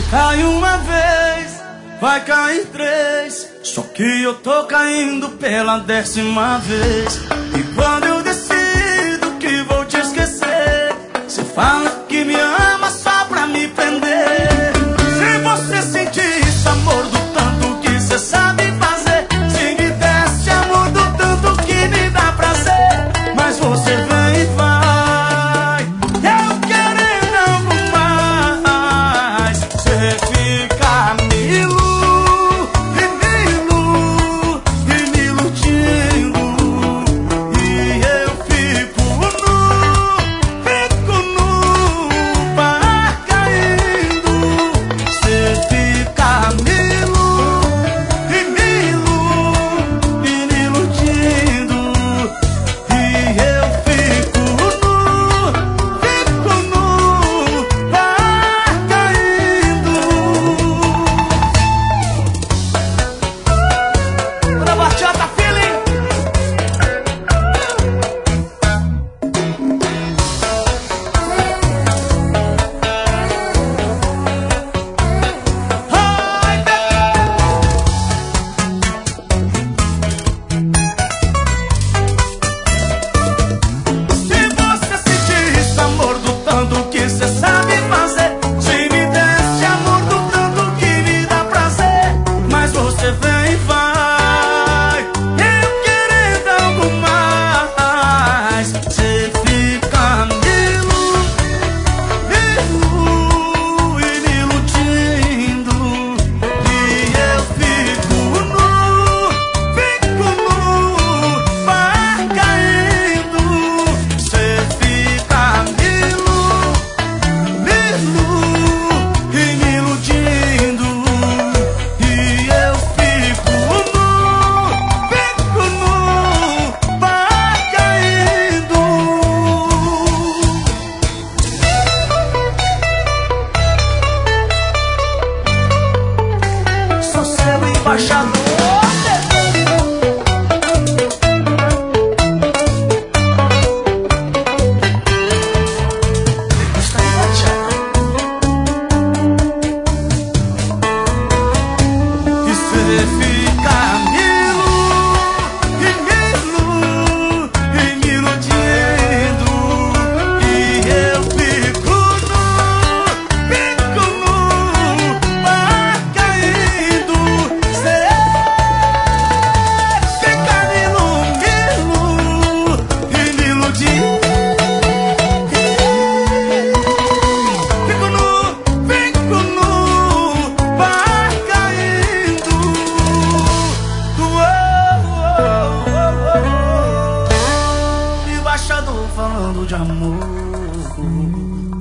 Cai uma vez, vai cair três, só que eu tô caindo pela 10ª vez. E quando eu decido que vou te esquecer, você fala que me ama só pra me prender. Se você sentir esse amor do tanto que você sabe fazer, se me desse amor do tanto que me dá prazer, mas você vem e vai, eu querendo algo mais. Você fica me iludindo, e eu fico nu, vai caindo. Você fica me iludindo, e eu fico nu, vai caindo. Toda bachata feeling. Ai, se você sentir esse amor do tanto que você sabe fazer, se me desse amor do tanto que me dá prazer, mas você vem e vai, eu querendo algo mais. Você fica me iludindo, e eu fico nu, vai caindo. Você fica me iludindo, e eu fico nu, vai caindo. Sou seu embaixador. Está aí, bachata. E você fica me iludindo, e eu fico nu, vai caindo. Você fica me iludindo, fico nu, vai caindo. Embaixador falando de amor.